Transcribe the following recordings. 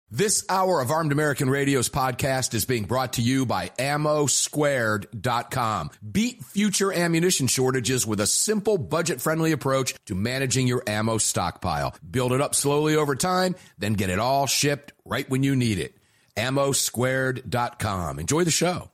This hour of Armed American Radio's podcast is being brought to you by AmmoSquared.com. Beat future ammunition shortages with a simple, budget-friendly approach to managing your ammo stockpile. Build it up slowly over time, then get it all shipped right when you need it. AmmoSquared.com. Enjoy the show.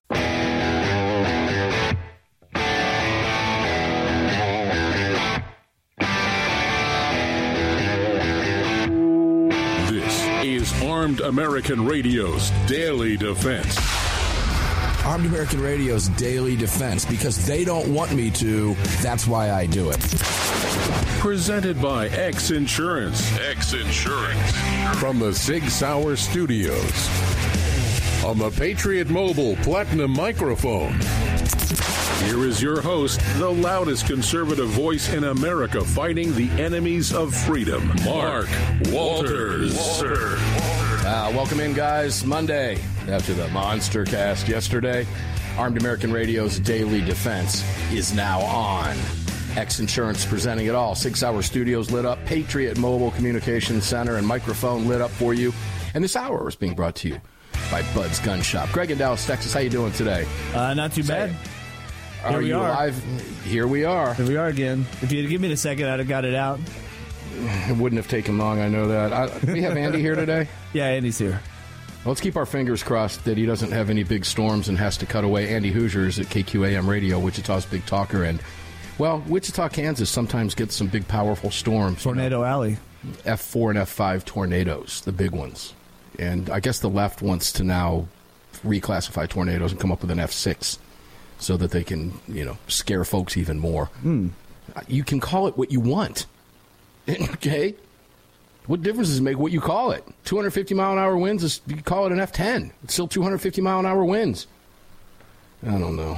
Armed American Radio's Daily Defense. Armed American Radio's Daily Defense, because they don't want me to, that's why I do it. Presented by X Insurance. X Insurance. From the Sig Sauer Studios. On the Patriot Mobile Platinum Microphone. Here is your host, the loudest conservative voice in America fighting the enemies of freedom, Mark Walters. Welcome in, guys. Monday, after the monster cast yesterday, Armed American Radio's Daily Defense is now on. X Insurance presenting it all. 6 Hour Studios lit up, Patriot Mobile Communications Center and microphone lit up for you. And this hour is being brought to you by Bud's Gun Shop. Greg in Dallas, Texas, how you doing today? Not too bad. Are you live? Here we are. Here we are again. If you'd give me a second, I'd have got it out. It wouldn't have taken long, I know that. We have Andy here today? Yeah, Andy's here. Let's keep our fingers crossed that he doesn't have any big storms and has to cut away. Andy Hoosiers at KQAM Radio, Wichita's big talker. And, well, Wichita, Kansas sometimes gets some big, powerful storms. Tornado Alley. F4 and F5 tornadoes, the big ones. And I guess the left wants to now reclassify tornadoes and come up with an F6 so that they can, scare folks even more. You can call it what you want. Okay? What difference does it make what you call it? 250-mile-an-hour winds, you call it an F10. It's still 250-mile-an-hour winds. I don't know.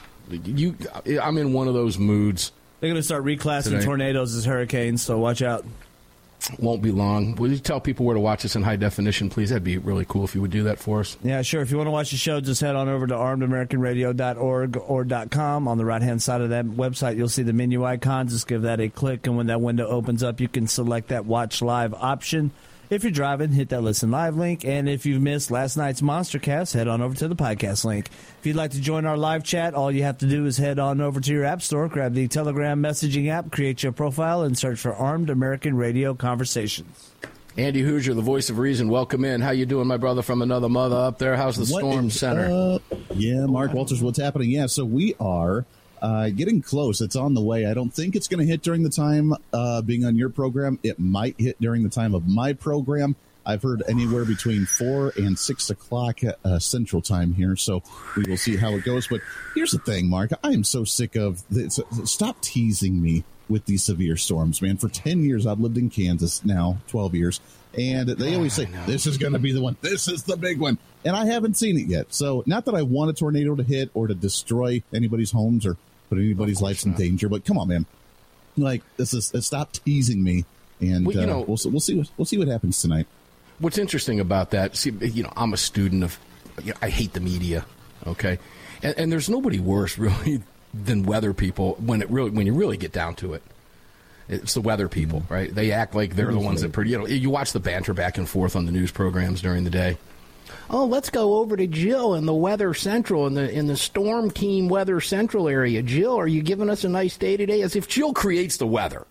I'm in one of those moods. They're going to start reclassing today. Tornadoes as hurricanes, so watch out. Won't be long. Will you tell people where to watch us in high definition, please? That'd be really cool if you would do that for us. Yeah, sure. If you want to watch the show, just head on over to armedamericanradio.org or .com. On the right-hand side of that website, you'll see the menu icon. Just give that a click, and when that window opens up, you can select that Watch Live option. If you're driving, hit that Listen Live link. And if you've missed last night's Monster Cast, head on over to the podcast link. If you'd like to join our live chat, all you have to do is head on over to your app store, grab the Telegram messaging app, create your profile, and search for Armed American Radio Conversations. Andy Hoosier, the voice of reason, welcome in. How you doing, my brother from another mother up there? How's the Storm Center? Yeah, Mark Walters, what's happening? Yeah, so we are getting close. It's on the way. I don't think it's going to hit during the time being on your program. It might hit during the time of my program. I've heard anywhere between 4 and 6 o'clock Central Time here, so we will see how it goes. But here's the thing, Mark. I am so sick of this. Stop teasing me with these severe storms, man. For 10 years, I've lived in Kansas now, 12 years, and they always say, this is going to be the one. This is the big one. And I haven't seen it yet. So not that I want a tornado to hit or to destroy anybody's homes or put anybody's lives in danger, but come on, man. Like, stop teasing me, and we'll see what happens tonight. What's interesting about that, see, I'm a student of, I hate the media, okay? And there's nobody worse, really, than weather people when you really get down to it. It's the weather people, right? They act like they're the ones that, you watch the banter back and forth on the news programs during the day. Oh, let's go over to Jill in the Weather Central, in the Storm Team Weather Central area. Jill, are you giving us a nice day today? As if Jill creates the weather.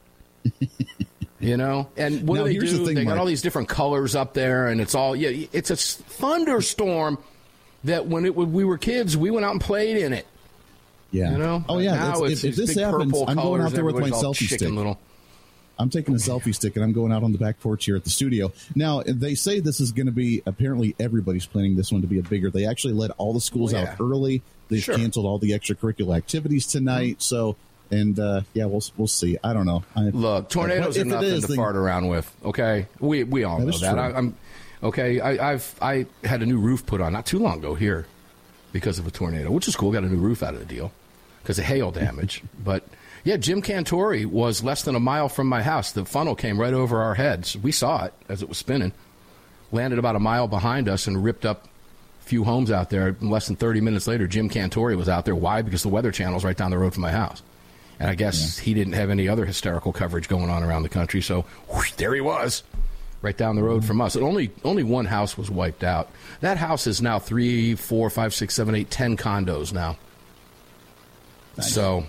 And what do they do? They got all these different colors up there, and it's all, it's a thunderstorm that when we were kids, we went out and played in it. Yeah. Oh, yeah. Now if this happens, I'm going out there with my selfie stick. I'm taking a selfie stick, and I'm going out on the back porch here at the studio. Now, they say this is going to be, apparently everybody's planning this one to be a bigger. They actually let all the schools out early. They've canceled all the extracurricular activities tonight. So, and we'll see. I don't know. Look, tornadoes are nothing to fart around with. Okay, we all know that. I'm okay. I had a new roof put on not too long ago here because of a tornado, which is cool. Got a new roof out of the deal because of hail damage, but. Yeah, Jim Cantori was less than a mile from my house. The funnel came right over our heads. We saw it as it was spinning. Landed about a mile behind us and ripped up a few homes out there. Less than 30 minutes later, Jim Cantori was out there. Why? Because the Weather Channel's right down the road from my house. And I guess he didn't have any other hysterical coverage going on around the country. So there he was. right down the road from us. And only one house was wiped out. That house is now 3, 4, 5, 6, 7, 8, 10 condos now. Nice. So,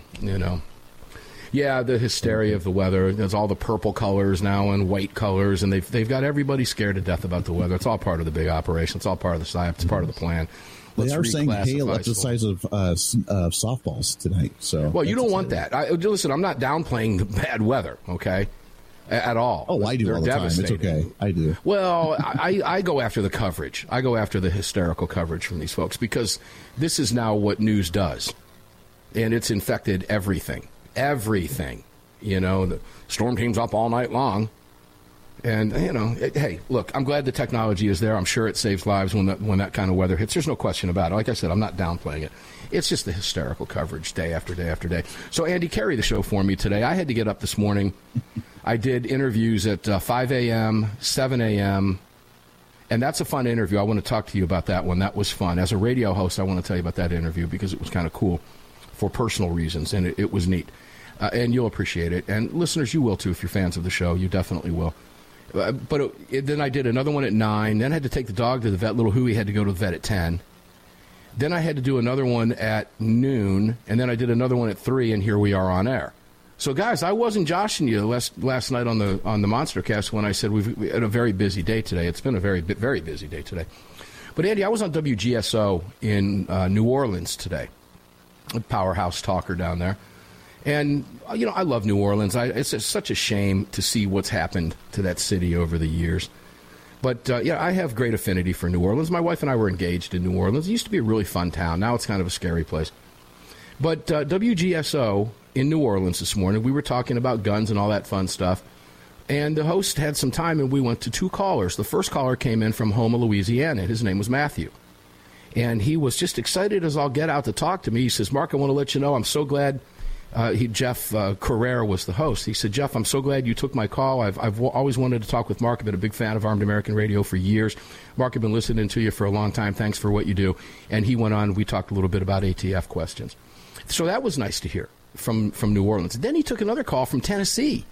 yeah, the hysteria of the weather. There's all the purple colors now and white colors, and they've got everybody scared to death about the weather. It's all part of the big operation. It's all part of the psyop. It's part of the plan. They are saying hail up to the size of softballs tonight. So, well, you don't want that. Listen, I'm not downplaying the bad weather, okay, at all. Oh, I do all the time. It's okay. I do. Well, I go after the coverage. I go after the hysterical coverage from these folks because this is now what news does, and it's infected everything. Everything. The storm team's up all night long. And, hey, look, I'm glad the technology is there. I'm sure it saves lives when that kind of weather hits. There's no question about it. Like I said, I'm not downplaying it. It's just the hysterical coverage day after day after day. So, Andy, carry the show for me today. I had to get up this morning. I did interviews at 5 a.m., 7 a.m., and that's a fun interview. I want to talk to you about that one. That was fun. As a radio host, I want to tell you about that interview because it was kind of cool for personal reasons, and it was neat. And you'll appreciate it. And listeners, you will, too, if you're fans of the show. You definitely will. But then I did another one at 9. Then I had to take the dog to the vet. Little Huey had to go to the vet at 10. Then I had to do another one at noon. And then I did another one at 3, and here we are on air. So, guys, I wasn't joshing you last night on the Monstercast when I said we had a very busy day today. It's been a very, very busy day today. But, Andy, I was on WGSO in New Orleans today, a powerhouse talker down there. And, I love New Orleans. It's such a shame to see what's happened to that city over the years. But, I have great affinity for New Orleans. My wife and I were engaged in New Orleans. It used to be a really fun town. Now it's kind of a scary place. But WGSO in New Orleans this morning, we were talking about guns and all that fun stuff. And the host had some time, and we went to 2 callers. The first caller came in from Houma, Louisiana. His name was Matthew. And he was just excited as all get out to talk to me. He says, Mark, I want to let you know I'm so glad... Jeff Carrera was the host. He said, Jeff, I'm so glad you took my call. I've always wanted to talk with Mark. I've been a big fan of Armed American Radio for years. Mark, I've been listening to you for a long time. Thanks for what you do. And he went on. We talked a little bit about ATF questions. So that was nice to hear from New Orleans. Then he took another call from Tennessee.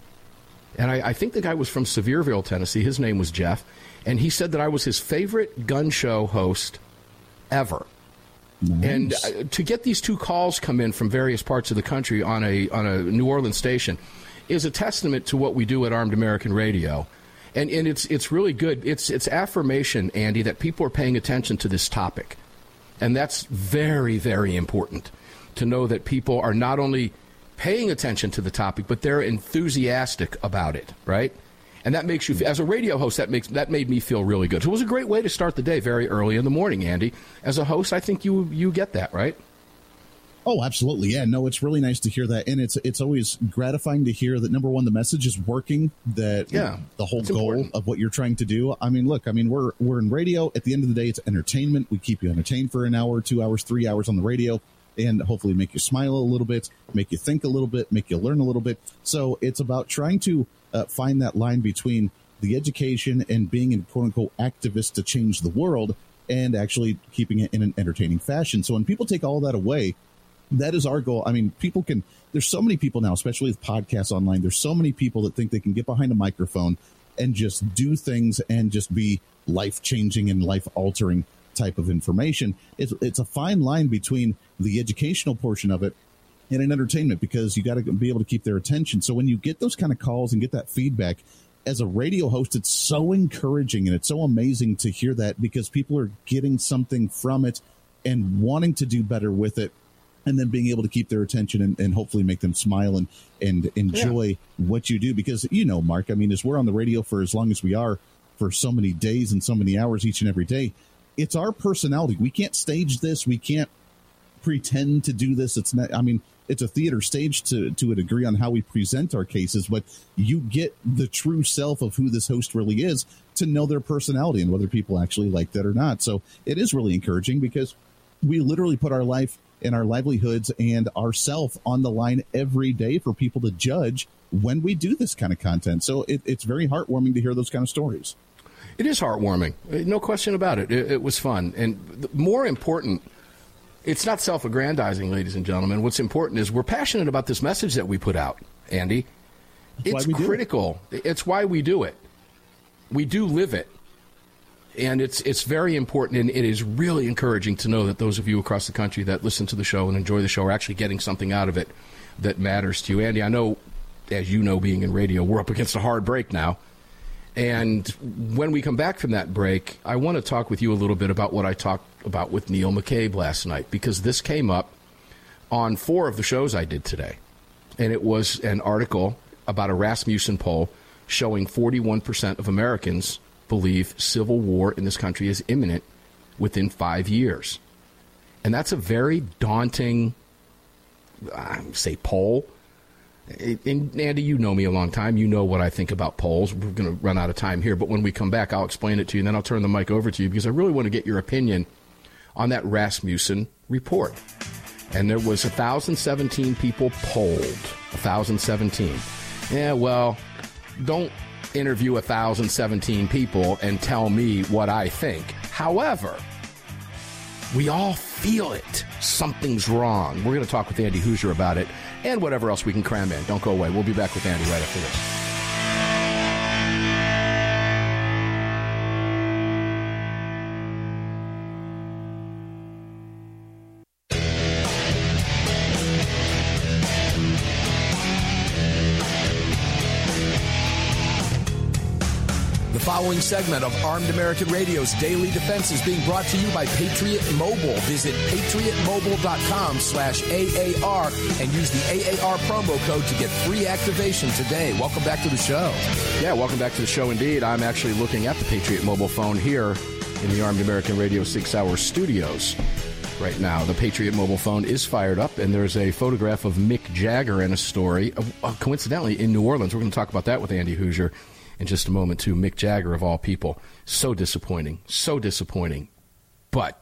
And I think the guy was from Sevierville, Tennessee. His name was Jeff. And he said that I was his favorite gun show host ever. Nice. And to get these 2 calls come in from various parts of the country on a New Orleans station is a testament to what we do at Armed American Radio. And it's really good. It's affirmation, Andy, that people are paying attention to this topic. And that's very, very important to know that people are not only paying attention to the topic, but they're enthusiastic about it, right? And that makes you, as a radio host, that made me feel really good. So it was a great way to start the day very early in the morning, Andy. As a host, I think you get that, right? Oh, absolutely. Yeah, no, it's really nice to hear that. And it's always gratifying to hear that, number one, the message is working, that the whole goal important. Of what you're trying to do. I mean, look, we're in radio. At the end of the day, it's entertainment. We keep you entertained for an hour, 2 hours, 3 hours on the radio, and hopefully make you smile a little bit, make you think a little bit, make you learn a little bit. So it's about trying to find that line between the education and being a quote-unquote activist to change the world and actually keeping it in an entertaining fashion. So when people take all that away, that is our goal. I mean, there's so many people now, especially with podcasts online, there's so many people that think they can get behind a microphone and just do things and just be life-changing and life-altering type of information. It's a fine line between the educational portion of it and an entertainment, because you got to be able to keep their attention. So when you get those kind of calls and get that feedback as a radio host, it's so encouraging and it's so amazing to hear that, because people are getting something from it and wanting to do better with it, and then being able to keep their attention and hopefully make them smile and enjoy what you do. Because, Mark, I mean, as we're on the radio for as long as we are, for so many days and so many hours each and every day, it's our personality. We can't stage this. We can't pretend to do this. It's not, it's a theater stage to a degree on how we present our cases, but you get the true self of who this host really is to know their personality and whether people actually like that or not. So it is really encouraging, because we literally put our life and our livelihoods and ourself on the line every day for people to judge when we do this kind of content. So it's very heartwarming to hear those kind of stories. It is heartwarming. No question about it. It was fun. And more important, it's not self-aggrandizing, ladies and gentlemen. What's important is we're passionate about this message that we put out, Andy. It's critical. It's why we do it. we do live it. And it's very important, and it is really encouraging to know that those of you across the country that listen to the show and enjoy the show are actually getting something out of it that matters to you. Andy, I know, as you know, being in radio, we're up against a hard break now. And when we come back from that break, I want to talk with you a little bit about what I talked about with Neil McCabe last night, because this came up on 4 of the shows I did today. And it was an article about a Rasmussen poll showing 41% of Americans believe civil war in this country is imminent within 5 years. And that's a very daunting, poll. And Andy, you know me a long time. You know what I think about polls. We're going to run out of time here, but when we come back, I'll explain it to you, and then I'll turn the mic over to you, because I really want to get your opinion on that Rasmussen report. And there was 1,017 people polled. 1,017. Yeah, well, don't interview 1,017 people and tell me what I think. However, we all feel it. Something's wrong. We're going to talk with Andy Hoosier about it and whatever else we can cram in. Don't go away. We'll be back with Andy right after this. The following segment of Armed American Radio's Daily Defense is being brought to you by Patriot Mobile. Visit patriotmobile.com/AAR and use the AAR promo code to get free activation today. Welcome back to the show. Yeah, welcome back to the show indeed. I'm actually looking at the Patriot Mobile phone here in the Armed American Radio 6 Hour studios right now. The Patriot Mobile phone is fired up, and there's a photograph of Mick Jagger in a story, coincidentally, in New Orleans. We're going to talk about that with Andy Hoosier in just a moment, too. Mick Jagger, of all people. So disappointing. But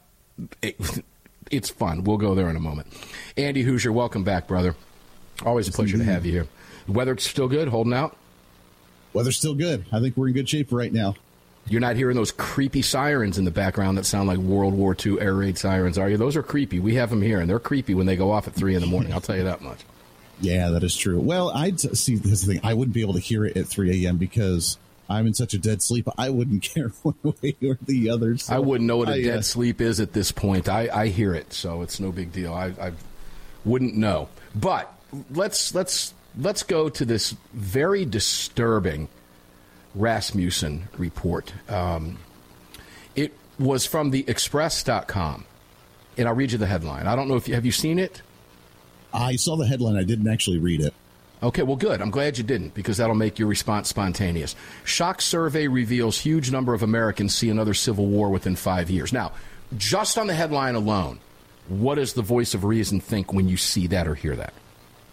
it's fun. We'll go there in a moment. Andy Hoosier, welcome back, brother. Always a pleasure to have you here. The weather's still good? Holding out? Weather's still good. I think we're in good shape right now. You're not hearing those creepy sirens in the background that sound like World War II air raid sirens, are you? Those are creepy. We have them here, and they're creepy when they go off at 3 in the morning. I'll tell you that much. Yeah, that is true. Well, I'd see this is the thing. I wouldn't be able to hear it at 3 a.m. because I'm in such a dead sleep. I wouldn't care one way or the other. So I wouldn't know what a dead sleep is at this point. I hear it, so it's no big deal. I wouldn't know. But let's go to this very disturbing Rasmussen report. It was from the Express.com, and I'll read you the headline. I don't know if have you seen it? I saw the headline. I didn't actually read it. Okay, well, good. I'm glad you didn't, because that'll make your response spontaneous. Shock survey reveals huge number of Americans see another civil war within 5 years. Now, just on the headline alone, what does the voice of reason think when you see that or hear that?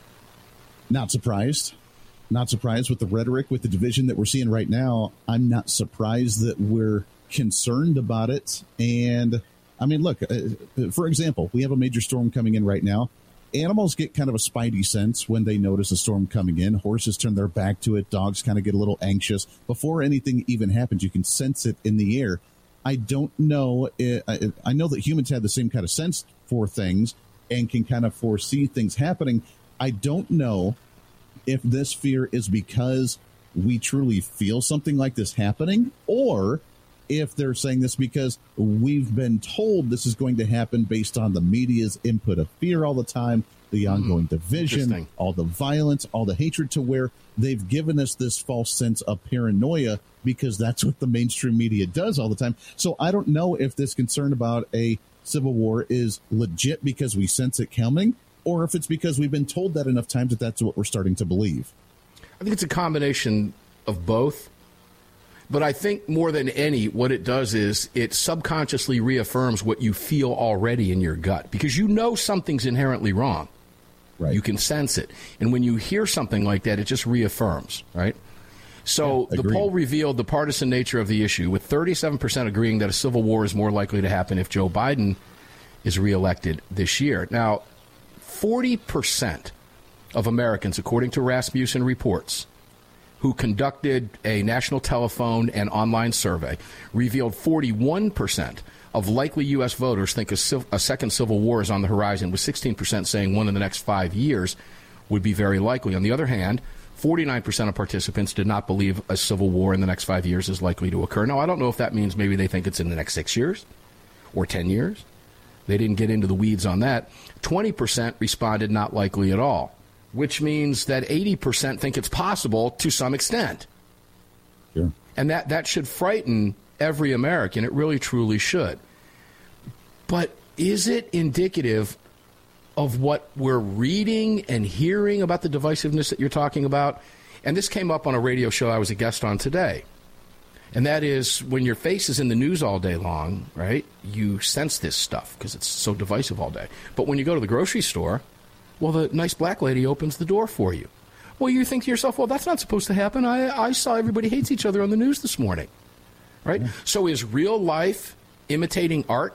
Not surprised. Not surprised with the rhetoric, with the division that we're seeing right now. I'm not surprised that we're concerned about it. And, I mean, look, for example, we have a major storm coming in right now. Animals get kind of a spidey sense when they notice a storm coming in. Horses turn their back to it. Dogs kind of get a little anxious. Before anything even happens, you can sense it in the air. I don't know. I know that humans have the same kind of sense for things and can kind of foresee things happening. I don't know if this fear is because we truly feel something like this happening, or if they're saying this because we've been told this is going to happen based on the media's input of fear all the time, the ongoing division, all the violence, all the hatred, to where they've given us this false sense of paranoia because that's what the mainstream media does all the time. So I don't know if this concern about a civil war is legit because we sense it coming, or if it's because we've been told that enough times that that's what we're starting to believe. I think it's a combination of both. But I think more than any, what it does is it subconsciously reaffirms what you feel already in your gut, because you know something's inherently wrong. Right. You can sense it. And when you hear something like that, it just reaffirms, right? So the poll revealed the partisan nature of the issue, with 37% agreeing that a civil war is more likely to happen if Joe Biden is reelected this year. Now, 40% of Americans, according to Rasmussen reports, who conducted a national telephone and online survey, revealed 41% of likely U.S. voters think a second civil war is on the horizon, with 16% saying one in the next 5 years would be very likely. On the other hand, 49% of participants did not believe a civil war in the next 5 years is likely to occur. Now, I don't know if that means maybe they think it's in the next 6 years or 10 years. They didn't get into the weeds on that. 20% responded not likely at all, which means that 80% think it's possible to some extent. Sure. And that should frighten every American. It really, truly should. But is it indicative of what we're reading and hearing about the divisiveness that you're talking about? And this came up on a radio show I was a guest on today. And that is, when your face is in the news all day long, right, you sense this stuff because it's so divisive all day. But when you go to the grocery store, well, the nice black lady opens the door for you. Well, you think to yourself, well, that's not supposed to happen. I saw everybody hates each other on the news this morning, right? Yeah. So is real life imitating art?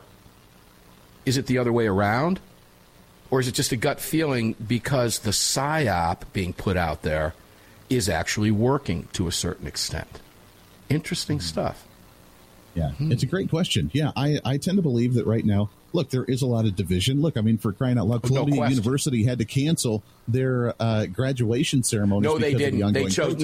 Is it the other way around? Or is it just a gut feeling because the psyop being put out there is actually working to a certain extent? Interesting stuff. Yeah, It's a great question. Yeah, I tend to believe that right now, look, there is a lot of division. Look, I mean, for crying out loud, Columbia University had to cancel their graduation ceremonies. No, they didn't. They chose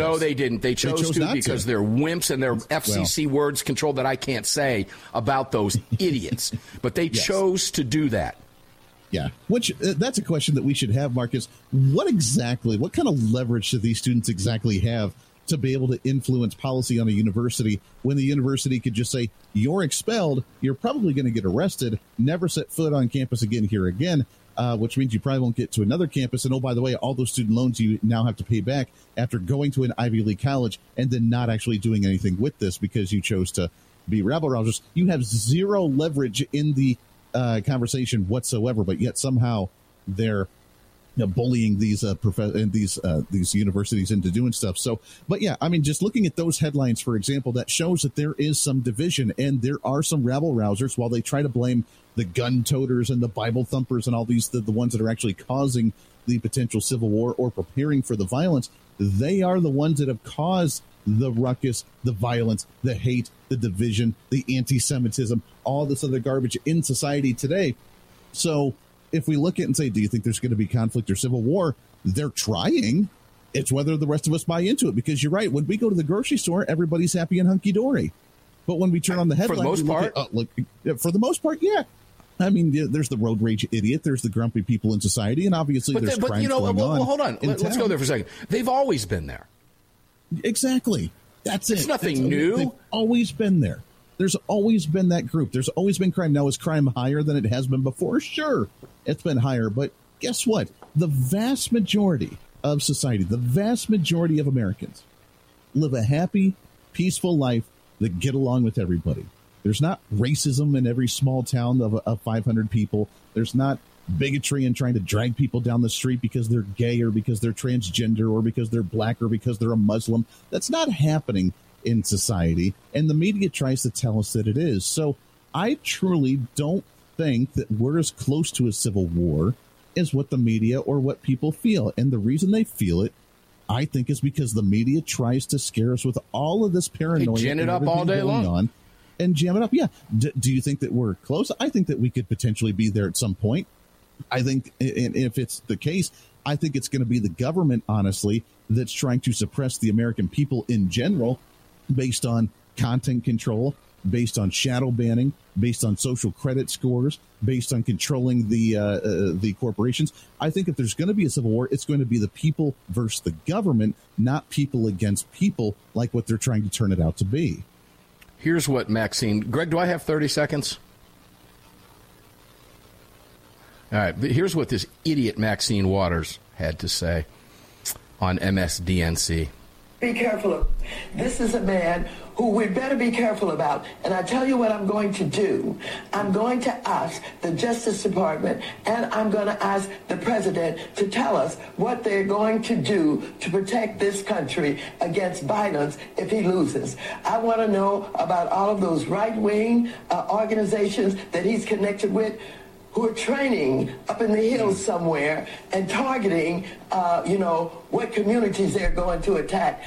to because they're wimps and their FCC words control that I can't say about those idiots. But they chose to do that. Yeah, which that's a question that we should have, Marcus. What kind of leverage do these students exactly have to be able to influence policy on a university when the university could just say, you're expelled, you're probably going to get arrested, never set foot on campus again here again, which means you probably won't get to another campus. And, oh, by the way, all those student loans you now have to pay back after going to an Ivy League college and then not actually doing anything with this because you chose to be rabble-rousers. You have zero leverage in the conversation whatsoever, but yet somehow they're bullying these universities into doing stuff. So, but yeah, I mean, just looking at those headlines, for example, that shows that there is some division and there are some rabble rousers. While they try to blame the gun toters and the Bible thumpers and all these, the ones that are actually causing the potential civil war or preparing for the violence, they are the ones that have caused the ruckus, the violence, the hate, the division, the anti-Semitism, all this other garbage in society today. So if we look at it and say, do you think there's going to be conflict or civil war? They're trying. It's whether the rest of us buy into it, because you're right. When we go to the grocery store, everybody's happy and hunky-dory. But when we turn on the headlines, for the most part, for the most part, yeah. I mean, there's the road rage idiot. There's the grumpy people in society, and obviously there's crimes going on. Well, hold on. Let's go there for a second. They've always been there. Exactly. That's it. It's nothing new. They've always been there. There's always been that group. There's always been crime. Now, is crime higher than it has been before? Sure, it's been higher. But guess what? The vast majority of society, the vast majority of Americans live a happy, peaceful life that get along with everybody. There's not racism in every small town of 500 people. There's not bigotry and trying to drag people down the street because they're gay or because they're transgender or because they're black or because they're a Muslim. That's not happening in society, and the media tries to tell us that it is. So I truly don't think that we're as close to a civil war as what the media or what people feel. And the reason they feel it, I think, is because the media tries to scare us with all of this paranoia. They gin it up all day long. And jam it up. Yeah. Do you think that we're close? I think that we could potentially be there at some point. I think, and if it's the case, I think it's going to be the government, honestly, that's trying to suppress the American people in general based on content control, based on shadow banning, based on social credit scores, based on controlling the corporations. I think if there's going to be a civil war, it's going to be the people versus the government, not people against people like what they're trying to turn it out to be. Here's what Maxine... Greg, do I have 30 seconds? All right, here's what this idiot Maxine Waters had to say on MSDNC. Be careful. This is a man who we better be careful about. And I tell you what I'm going to do. I'm going to ask the Justice Department and I'm going to ask the president to tell us what they're going to do to protect this country against violence if he loses. I want to know about all of those right-wing organizations that he's connected with, who are training up in the hills somewhere and targeting, what communities they're going to attack.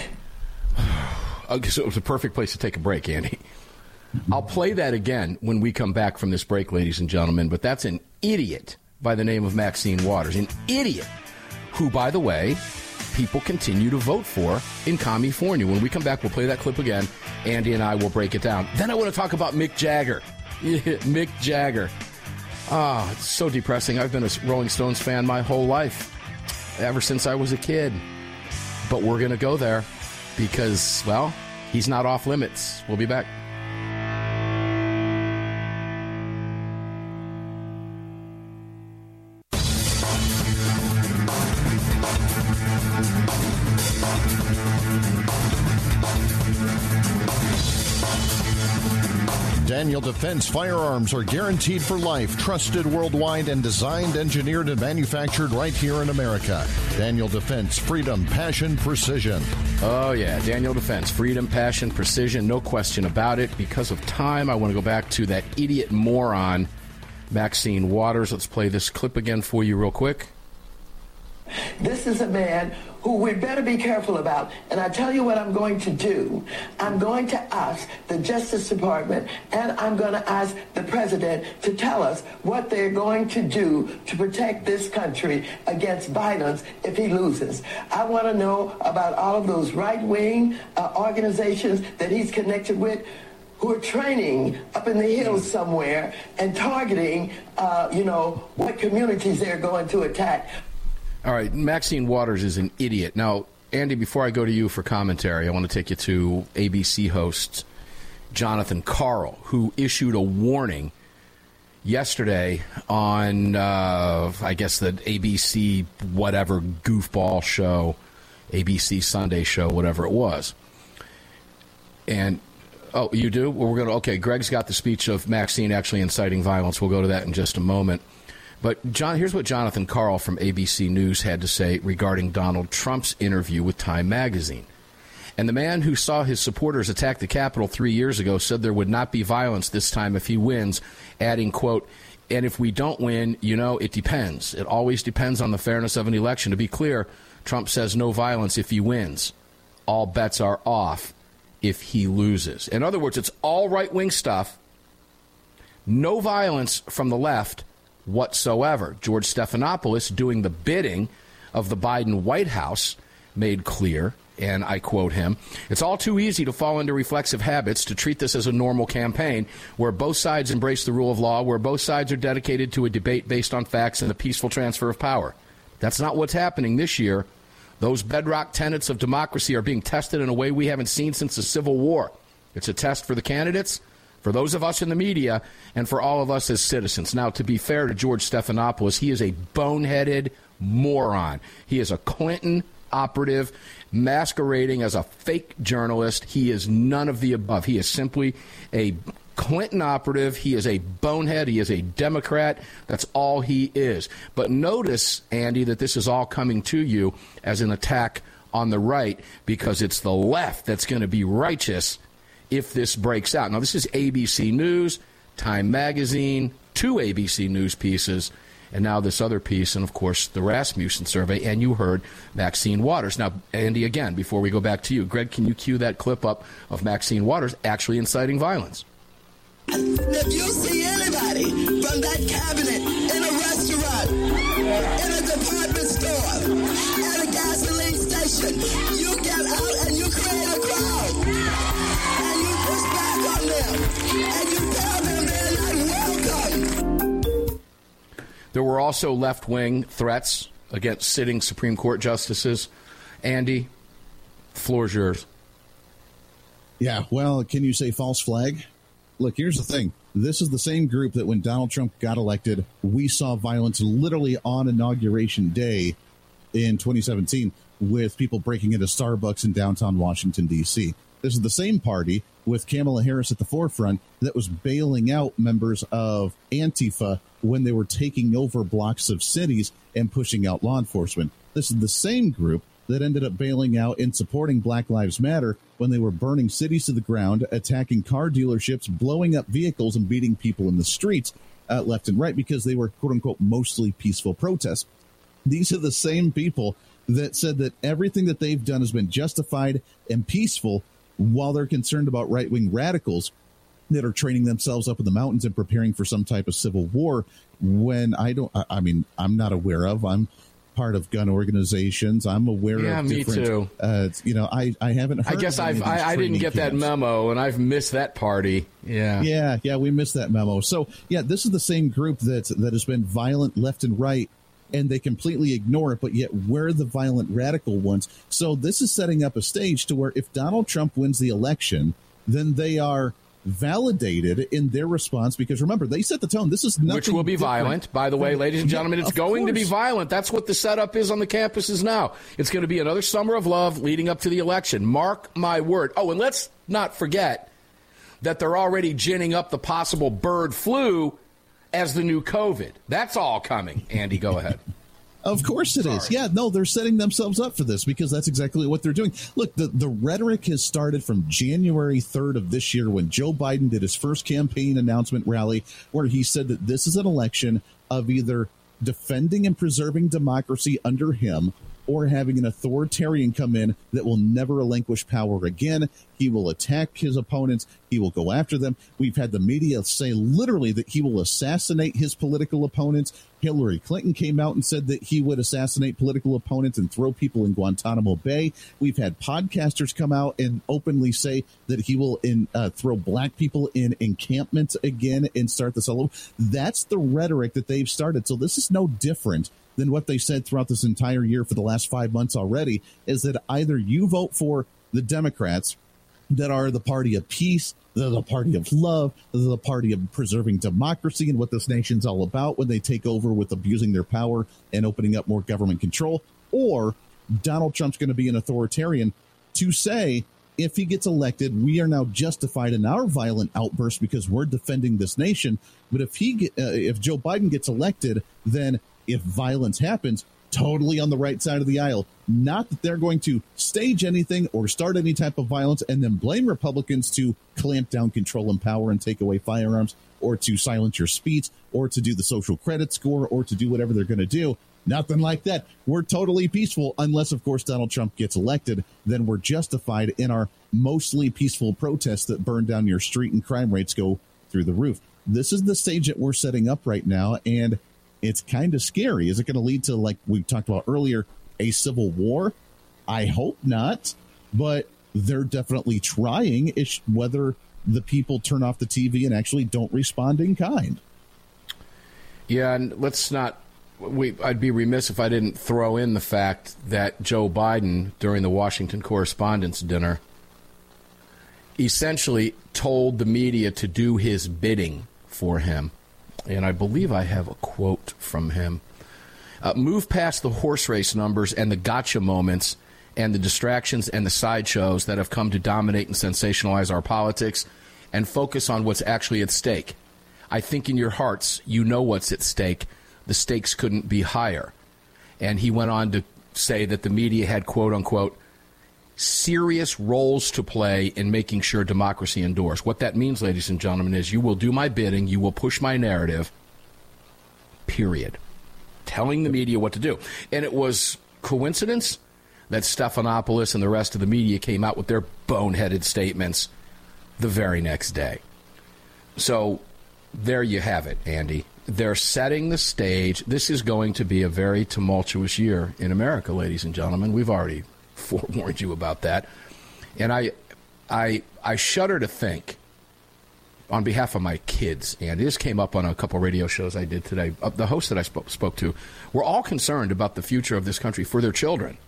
Okay, so it was a perfect place to take a break, Andy. I'll play that again when we come back from this break, ladies and gentlemen, but that's an idiot by the name of Maxine Waters, an idiot who, by the way, people continue to vote for in California. When we come back, we'll play that clip again. Andy and I will break it down. Then I want to talk about Mick Jagger. Mick Jagger. It's so depressing. I've been a Rolling Stones fan my whole life, ever since I was a kid. But we're going to go there because, well, he's not off limits. We'll be back. Daniel Defense firearms are guaranteed for life, trusted worldwide, and designed, engineered, and manufactured right here in America. Daniel Defense, freedom, passion, precision. Oh, yeah, Daniel Defense, freedom, passion, precision, no question about it. Because of time, I want to go back to that idiot moron, Maxine Waters. Let's play this clip again for you real quick. This is a man who we better be careful about. And I tell you what I'm going to do. I'm going to ask the Justice Department and I'm going to ask the president to tell us what they're going to do to protect this country against violence if he loses. I want to know about all of those right-wing organizations that he's connected with who are training up in the hills somewhere and targeting, what communities they're going to attack. All right, Maxine Waters is an idiot. Now, Andy, before I go to you for commentary, I want to take you to ABC host Jonathan Karl, who issued a warning yesterday on, I guess, the ABC whatever goofball show, ABC Sunday show, whatever it was. And, oh, you do? Well, okay, Greg's got the speech of Maxine actually inciting violence. We'll go to that in just a moment. But, John, here's what Jonathan Karl from ABC News had to say regarding Donald Trump's interview with Time magazine. And the man who saw his supporters attack the Capitol 3 years ago said there would not be violence this time if he wins, adding, quote, and if we don't win, it depends. It always depends on the fairness of an election. To be clear, Trump says no violence if he wins. All bets are off if he loses. In other words, it's all right-wing stuff. No violence from the left whatsoever. George Stephanopoulos, doing the bidding of the Biden White House, made clear, and I quote him, it's all too easy to fall into reflexive habits, to treat this as a normal campaign where both sides embrace the rule of law, where both sides are dedicated to a debate based on facts and the peaceful transfer of power. That's not what's happening this year. Those bedrock tenets of democracy are being tested in a way we haven't seen since the Civil War. It's a test for the candidates, for those of us in the media, and for all of us as citizens. Now, to be fair to George Stephanopoulos, he is a boneheaded moron. He is a Clinton operative masquerading as a fake journalist. He is none of the above. He is simply a Clinton operative. He is a bonehead. He is a Democrat. That's all he is. But notice, Andy, that this is all coming to you as an attack on the right because it's the left that's going to be righteous if this breaks out. Now, this is ABC News, Time Magazine, 2 ABC News pieces, and now this other piece, and, of course, the Rasmussen survey, and you heard Maxine Waters. Now, Andy, again, before we go back to you, Greg, can you cue that clip up of Maxine Waters actually inciting violence? If you see anybody from that cabinet in a restaurant, in a department store, at a gasoline station, you get out and you create a crowd. And you push back on them. And you tell them they're not welcome. There were also left-wing threats against sitting Supreme Court justices. Andy, the floor is yours. Yeah, well, can you say false flag? Look, here's the thing. This is the same group that when Donald Trump got elected, we saw violence literally on Inauguration Day in 2017 with people breaking into Starbucks in downtown Washington, D.C. This is the same party with Kamala Harris at the forefront that was bailing out members of Antifa when they were taking over blocks of cities and pushing out law enforcement. This is the same group that ended up bailing out and supporting Black Lives Matter when they were burning cities to the ground, attacking car dealerships, blowing up vehicles, and beating people in the streets left and right because they were, quote-unquote, mostly peaceful protests. These are the same people that said that everything that they've done has been justified and peaceful while they're concerned about right-wing radicals that are training themselves up in the mountains and preparing for some type of civil war when I'm not aware of. I'm part of gun organizations. I'm aware of me different. Too. I haven't heard. I guess I didn't get that memo, and I've missed that party. Yeah, we missed that memo. So this is the same group that has been violent left and right, and they completely ignore it. But yet we're the violent radical ones. So this is setting up a stage to where if Donald Trump wins the election, then they are validated in their response, because remember, they set the tone. This is nothing which will be violent, by the way, ladies and gentlemen. It's going to be violent. That's what the setup is on the campuses now. It's going to be another summer of love leading up to the election. Mark my word. Oh, and let's not forget that they're already ginning up the possible bird flu as the new COVID. That's all coming. Andy, go ahead. Of course it is. Yeah, no, they're setting themselves up for this because that's exactly what they're doing. Look, the rhetoric has started from January 3rd of this year when Joe Biden did his first campaign announcement rally where he said that this is an election of either defending and preserving democracy under him or having an authoritarian come in that will never relinquish power again. He will attack his opponents. He will go after them. We've had the media say literally that he will assassinate his political opponents. Hillary Clinton came out and said that he would assassinate political opponents and throw people in Guantanamo Bay. We've had podcasters come out and openly say that he will throw black people in encampments again and start this all over. That's the rhetoric that they've started. So this is no different than what they said throughout this entire year for the last 5 months already, is that either you vote for the Democrats that are the party of peace, they're the party of love, they're the party of preserving democracy and what this nation's all about when they take over with abusing their power and opening up more government control, or Donald Trump's going to be an authoritarian to say, if he gets elected, we are now justified in our violent outburst because we're defending this nation. But if Joe Biden gets elected, then if violence happens, totally on the right side of the aisle. Not that they're going to stage anything or start any type of violence and then blame Republicans to clamp down control and power and take away firearms or to silence your speech or to do the social credit score or to do whatever they're going to do. Nothing like that. We're totally peaceful unless, of course, Donald Trump gets elected. Then we're justified in our mostly peaceful protests that burn down your street and crime rates go through the roof. This is the stage that we're setting up right now, and it's kind of scary. Is it going to lead to, like we talked about earlier, a civil war? I hope not, but they're definitely trying. It's whether the people turn off the TV and actually don't respond in kind. Yeah, and let's not... I'd be remiss if I didn't throw in the fact that Joe Biden, during the Washington Correspondents' Dinner, essentially told the media to do his bidding for him. And I believe I have a quote from him. Move past the horse race numbers and the gotcha moments and the distractions and the sideshows that have come to dominate and sensationalize our politics and focus on what's actually at stake. I think in your hearts, you know what's at stake. The stakes couldn't be higher. And he went on to say that the media had, quote unquote, serious roles to play in making sure democracy endures. What that means, ladies and gentlemen, is you will do my bidding, you will push my narrative, period. Telling the media what to do. And it was coincidence that Stephanopoulos and the rest of the media came out with their boneheaded statements the very next day. So there you have it, Andy. They're setting the stage. This is going to be a very tumultuous year in America, ladies and gentlemen. We've already forewarned you about that. And I shudder to think, on behalf of my kids, and this came up on a couple radio shows I did today, the hosts that I spoke to, were all concerned about the future of this country for their children.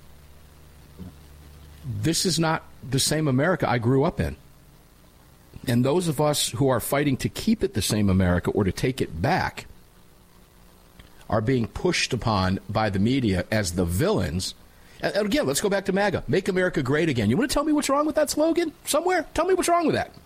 This is not the same America I grew up in. And those of us who are fighting to keep it the same America or to take it back are being pushed upon by the media as the villains. And again, let's go back to MAGA. Make America great again. You want to tell me what's wrong with that slogan somewhere? Tell me what's wrong with that.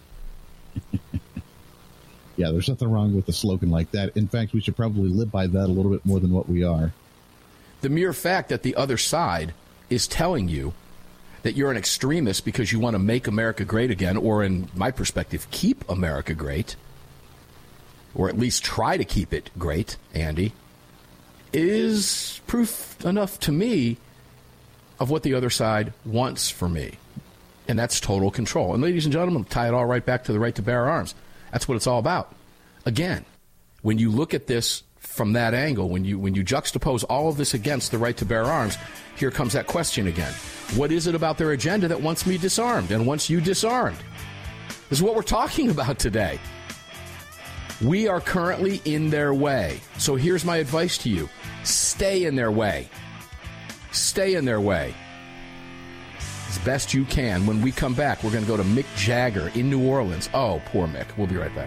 Yeah, there's nothing wrong with a slogan like that. In fact, we should probably live by that a little bit more than what we are. The mere fact that the other side is telling you that you're an extremist because you want to make America great again, or in my perspective, keep America great, or at least try to keep it great, Andy, is proof enough to me of what the other side wants for me. And that's total control. And ladies and gentlemen, tie it all right back to the right to bear arms. That's what it's all about. Again, when you look at this from that angle, when you juxtapose all of this against the right to bear arms, here comes that question again. What is it about their agenda that wants me disarmed and wants you disarmed? This is what we're talking about today. We are currently in their way. So here's my advice to you. Stay in their way. Stay in their way as best you can. When we come back, we're going to go to Mick Jagger in New Orleans. Oh, poor Mick. We'll be right back.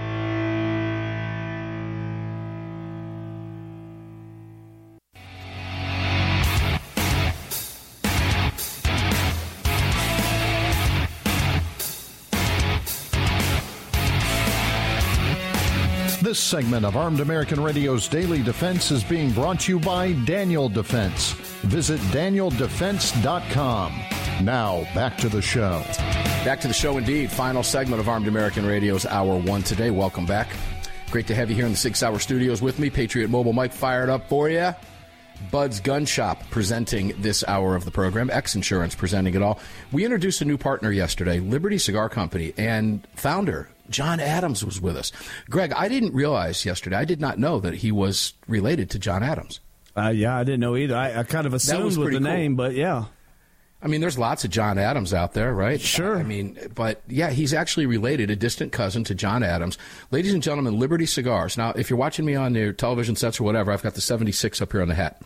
This segment of Armed American Radio's Daily Defense is being brought to you by Daniel Defense. Visit DanielDefense.com. Now, back to the show. Back to the show indeed. Final segment of Armed American Radio's Hour 1 today. Welcome back. Great to have you here in the 6 Hour Studios with me. Patriot Mobile Mike fired up for you. Bud's Gun Shop presenting this hour of the program. X Insurance presenting it all. We introduced a new partner yesterday, Liberty Cigar Company, and founder John Adams was with us. Greg, I didn't realize yesterday, I did not know that he was related to John Adams. Yeah, I didn't know either. I kind of assumed with the name, but yeah. I mean, there's lots of John Adams out there, right? Sure. I mean, but yeah, he's actually related, a distant cousin to John Adams. Ladies and gentlemen, Liberty Cigars. Now, if you're watching me on your television sets or whatever, I've got the 76 up here on the hat.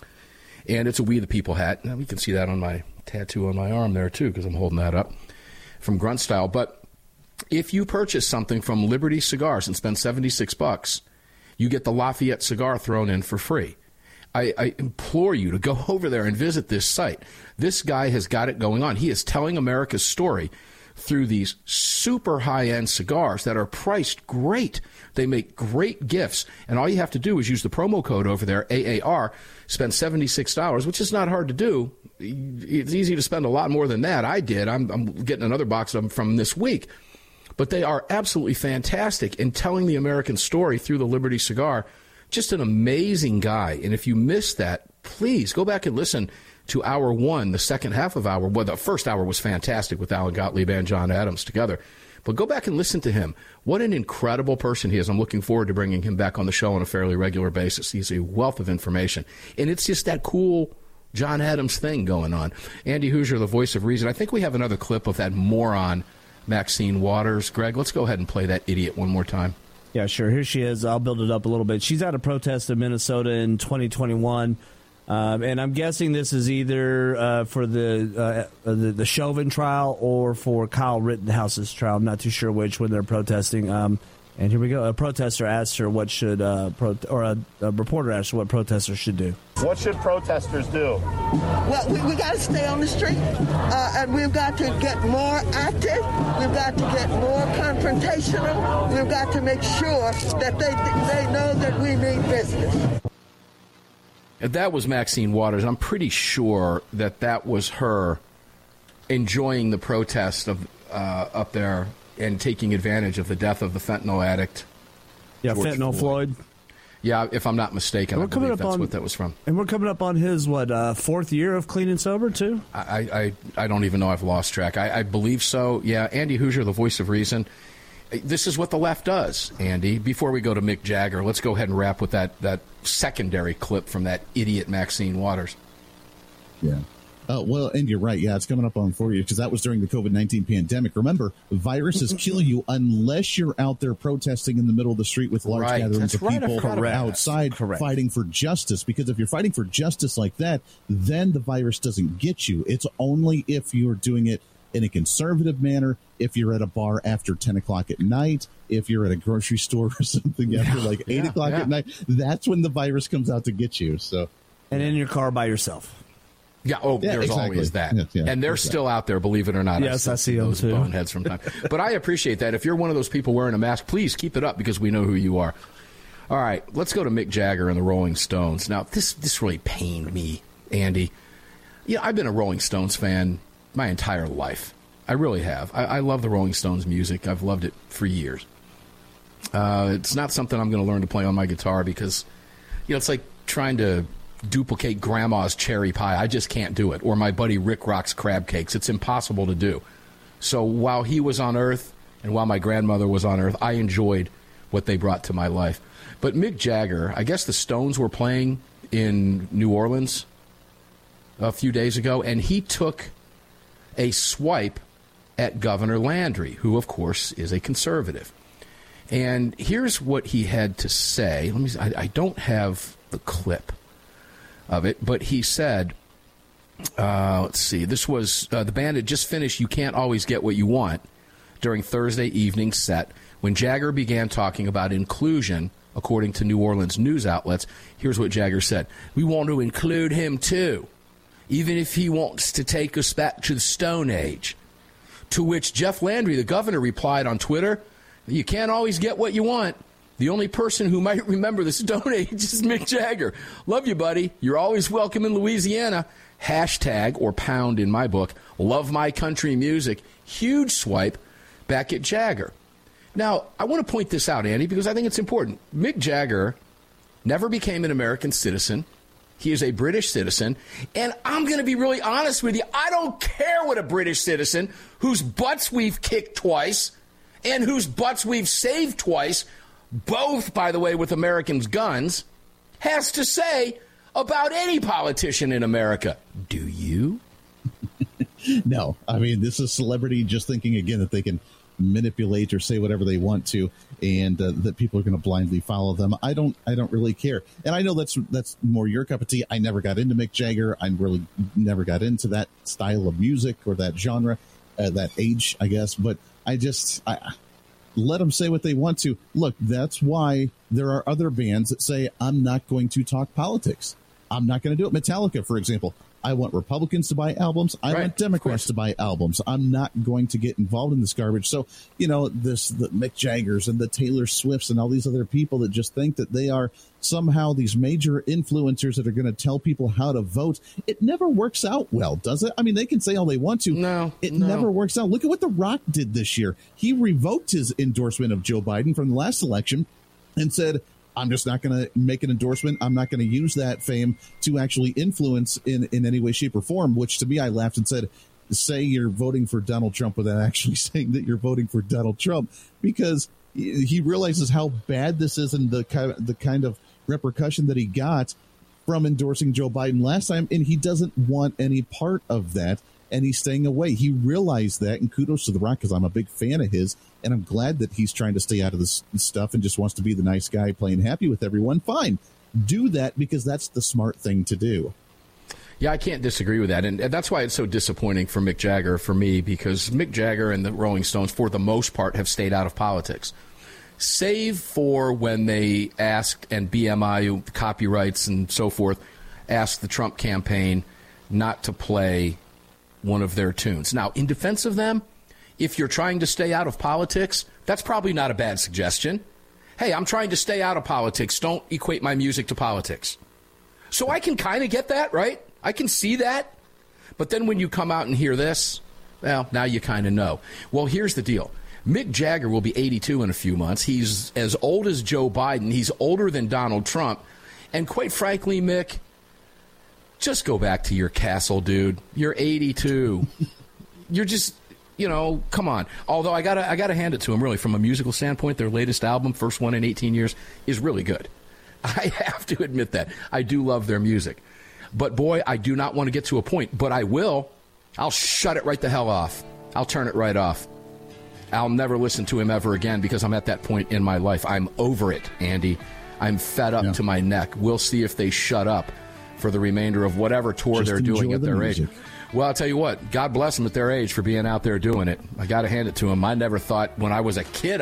And it's a We the People hat. Now, you can see that on my tattoo on my arm there, too, because I'm holding that up from Grunt Style. But if you purchase something from Liberty Cigars and spend $76, you get the Lafayette cigar thrown in for free. I implore you to go over there and visit this site. This guy has got it going on. He is telling America's story through these super high-end cigars that are priced great. They make great gifts, and all you have to do is use the promo code over there, AAR, spend $76, which is not hard to do. It's easy to spend a lot more than that. I did. I'm getting another box of them from this week. But they are absolutely fantastic in telling the American story through the Liberty cigar. Just an amazing guy. And if you missed that, please go back and listen to Hour 1, the second half of Hour 1. The first hour was fantastic with Alan Gottlieb and John Adams together. But go back and listen to him. What an incredible person he is. I'm looking forward to bringing him back on the show on a fairly regular basis. He's a wealth of information. And it's just that cool John Adams thing going on. Andy Hoosier, the voice of reason. I think we have another clip of that moron, Maxine Waters. Greg, let's go ahead and play that idiot one more time. Yeah, sure. Here she is. I'll build it up a little bit. She's at a protest in Minnesota in 2021, and I'm guessing this is either for the Chauvin trial or for Kyle Rittenhouse's trial. I'm not too sure which when they're protesting. And here we go. A protester asked her what should, a reporter asked her what protesters should do. What should protesters do? Well, we got to stay on the street, and we've got to get more active. We've got to get more confrontational. We've got to make sure that they know that we mean business. That was Maxine Waters. I'm pretty sure that was her enjoying the protest of up there and taking advantage of the death of the fentanyl addict. Yeah, George Fentanyl Floyd. Yeah, if I'm not mistaken, I believe that's what that was from. And we're coming up on his, fourth year of clean and sober, too? I don't even know. I've lost track. I believe so. Yeah, Andy Hoosier, the voice of reason. This is what the left does, Andy. Before we go to Mick Jagger, let's go ahead and wrap with that secondary clip from that idiot Maxine Waters. Yeah. Well, and you're right. Yeah, it's coming up on for you because that was during the COVID-19 pandemic. Remember, viruses kill you unless you're out there protesting in the middle of the street with large gatherings of people outside fighting for justice. Because if you're fighting for justice like that, then the virus doesn't get you. It's only if you're doing it in a conservative manner, if you're at a bar after 10 o'clock at night, if you're at a grocery store or something after like 8 o'clock at night, that's when the virus comes out to get you. So, and in your car by yourself. Yeah, there's always that. And they're still out there, believe it or not. Yes, I see those boneheads from time. But I appreciate that. If you're one of those people wearing a mask, please keep it up because we know who you are. All right, let's go to Mick Jagger and the Rolling Stones. Now, this really pained me, Andy. Yeah, I've been a Rolling Stones fan my entire life. I really have. I love the Rolling Stones music. I've loved it for years. It's not something I'm going to learn to play on my guitar because, it's like trying to duplicate grandma's cherry pie. I just can't do it. Or my buddy Rick Rock's crab cakes. It's impossible to do. So while he was on Earth and while my grandmother was on Earth, I enjoyed what they brought to my life. But Mick Jagger, I guess the Stones were playing in New Orleans a few days ago, and he took a swipe at Governor Landry, who, of course, is a conservative. And here's what he had to say. I don't have the clip of it, but he said, let's see, this was, the band had just finished You Can't Always Get What You Want during Thursday evening set when Jagger began talking about inclusion, according to New Orleans news outlets. Here's what Jagger said. "We want to include him, too, even if he wants to take us back to the Stone Age." To which Jeff Landry, the governor, replied on Twitter, "You can't always get what you want. The only person who might remember the Stone Age is Mick Jagger. Love you, buddy. You're always welcome in Louisiana." Hashtag, or pound in my book, love my country music. Huge swipe back at Jagger. Now, I want to point this out, Andy, because I think it's important. Mick Jagger never became an American citizen. He is a British citizen. And I'm going to be really honest with you. I don't care what a British citizen, whose butts we've kicked twice and whose butts we've saved twice, both, by the way, with Americans' guns, has to say about any politician in America. Do you? No. I mean, this is celebrity just thinking, again, that they can manipulate or say whatever they want to, and that people are going to blindly follow them. I don't really care. And I know that's more your cup of tea. I never got into Mick Jagger. I really never got into that style of music or that genre, that age, I guess. But I let them say what they want to. Look, that's why there are other bands that say, I'm not going to talk politics. I'm not going to do it. Metallica, for example. I want Republicans to buy albums. I want Democrats to buy albums. I'm not going to get involved in this garbage. So, the Mick Jaggers and the Taylor Swifts and all these other people that just think that they are somehow these major influencers that are going to tell people how to vote. It never works out well, does it? I mean, they can say all they want to. No. Never works out. Look at what The Rock did this year. He revoked his endorsement of Joe Biden from the last election and said, I'm just not going to make an endorsement. I'm not going to use that fame to actually influence in any way, shape, or form, which to me, I laughed and said, say you're voting for Donald Trump without actually saying that you're voting for Donald Trump, because he realizes how bad this is and the kind of repercussion that he got from endorsing Joe Biden last time. And he doesn't want any part of that. And he's staying away. He realized that, and kudos to The Rock, because I'm a big fan of his, and I'm glad that he's trying to stay out of this stuff and just wants to be the nice guy playing happy with everyone. Fine. Do that, because that's the smart thing to do. Yeah, I can't disagree with that. And that's why it's so disappointing for Mick Jagger, for me, because Mick Jagger and the Rolling Stones, for the most part, have stayed out of politics. Save for when they asked, and BMI, copyrights and so forth, asked the Trump campaign not to play one of their tunes. Now, in defense of them, if you're trying to stay out of politics, that's probably not a bad suggestion. Hey, I'm trying to stay out of politics. Don't equate my music to politics. So I can kind of get that, right? I can see that. But then when you come out and hear this, well, now you kind of know. Well, here's the deal. Mick Jagger will be 82 in a few months. He's as old as Joe Biden. He's older than Donald Trump. And quite frankly, Mick, just go back to your castle, dude. You're 82. You're just, come on. Although I gotta hand it to him, really, from a musical standpoint, their latest album, first one in 18 years, is really good. I have to admit that. I do love their music. But, boy, I do not want to get to a point. But I will. I'll shut it right the hell off. I'll turn it right off. I'll never listen to him ever again, because I'm at that point in my life. I'm over it, Andy. I'm fed up to my neck. We'll see if they shut up for the remainder of whatever tour they're doing at their age. Well, I'll tell you what, God bless them at their age for being out there doing it. I got to hand it to them. I never thought, when I was a kid,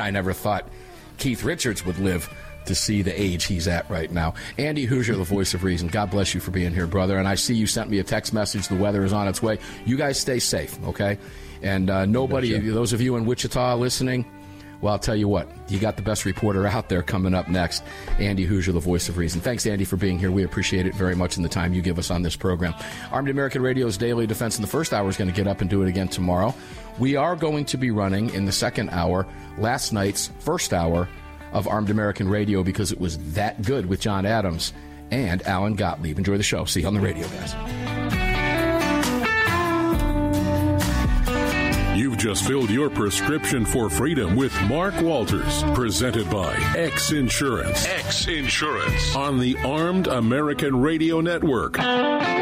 Keith Richards would live to see the age he's at right now. Andy Hoosier, the voice of reason. God bless you for being here, brother. And I see you sent me a text message. The weather is on its way. You guys stay safe, okay? And nobody, those of you in Wichita listening, well, I'll tell you what, you got the best reporter out there coming up next, Andy Hoosier, the voice of reason. Thanks, Andy, for being here. We appreciate it very much in the time you give us on this program. Armed American Radio's Daily Defense in the first hour is going to get up and do it again tomorrow. We are going to be running in the second hour last night's first hour of Armed American Radio, because it was that good with John Adams and Alan Gottlieb. Enjoy the show. See you on the radio, guys. You've just filled your prescription for freedom with Mark Walters, presented by X Insurance. X Insurance on the Armed American Radio Network.